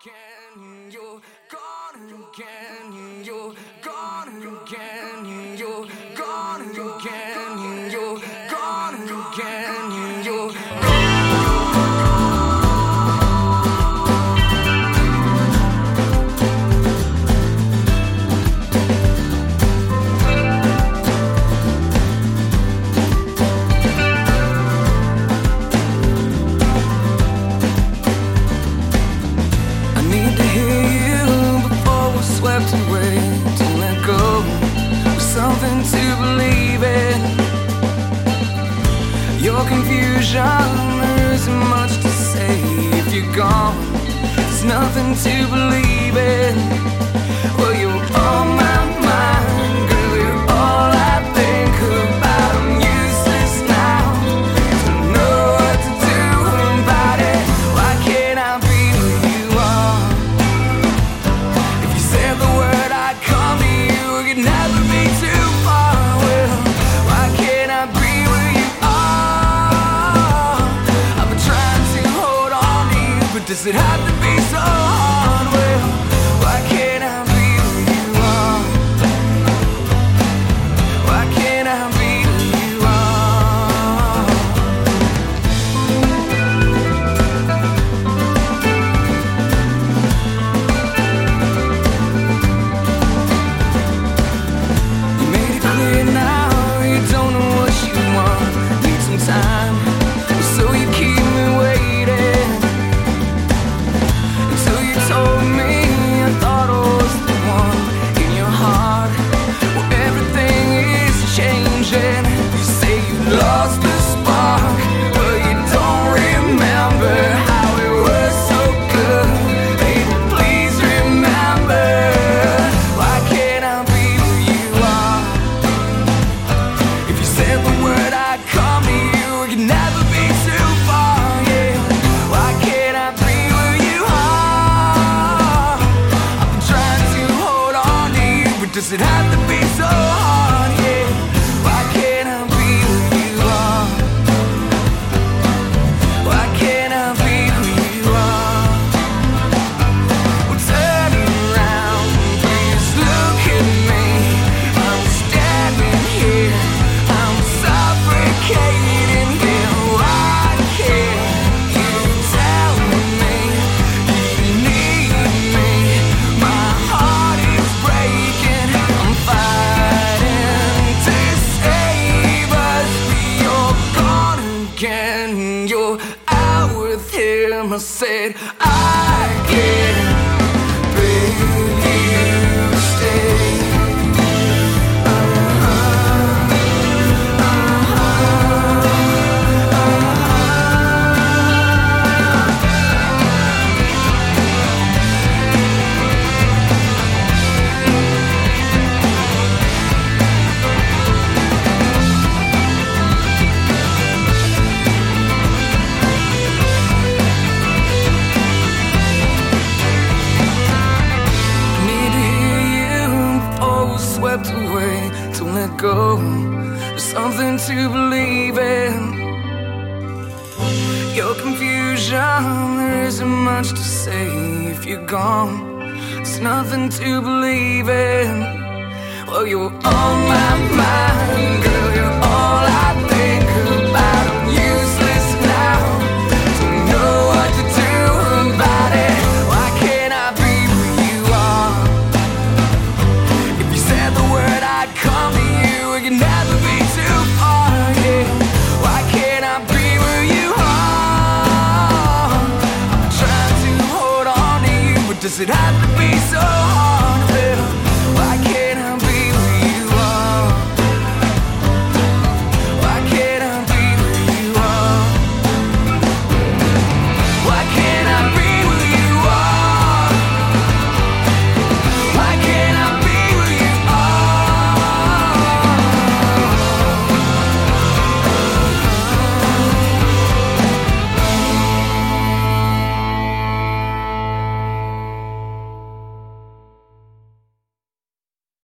again, you're gone again, you're gone again, you're gone again, you're gone again, you're swept away, to let go with something to believe in. Your confusion, there isn't much to say. If you're gone, there's nothing to believe in. Well, you're on my mind, girl, you're all I think about. I'm useless now, don't know what to do about it. Why can't I be who you are? If you said the word, I'd come to you. It could never be too far. Well, why can't I be where you are? I've been trying to hold on to you, but does it have to be so hard? Well, why can't I be where you are? Why can't I be where you are? You made it clear now, you don't know what you want. Need some time, so you keep me waiting. Until you told me I thought I was the one in your heart. Well, everything is changing. You say you lost the spark, but you don't remember how it was so good. Baby, please remember. Why can't I be where you are? If you said the word, I'd come to you. It could never be too far, yeah. Why can't I be where you are? I've been trying to hold on to you, but does it have to be so hard, yeah? Why can't I be where you are? Why can't I be where you are? Well, turn around, please look at me. I'm standing here, I'm suffocating here. Why can't you tell me you need me? My heart is breaking, I'm fighting to save us. You're gone again, you're out with him. I said I can't beg you stay. Need to hear you before we're swept away. To let go, there's something to believe in. Your confusion, there isn't much to say. If you're gone, there's nothing to believe in. Well, you're on my mind, girl, you're all I think about. I'm useless now, don't know what to do about it. Why can't I be where you are? If you said the word, I'd come to you. It could never be too far, yeah. Why can't I be where you are? I'm trying to hold on to you, but does it have